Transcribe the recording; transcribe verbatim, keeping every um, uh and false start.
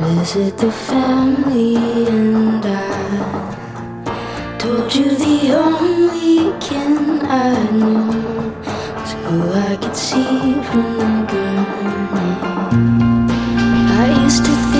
visit the family, and I told you the only kin I knew was who I could see from the gurney. I used to think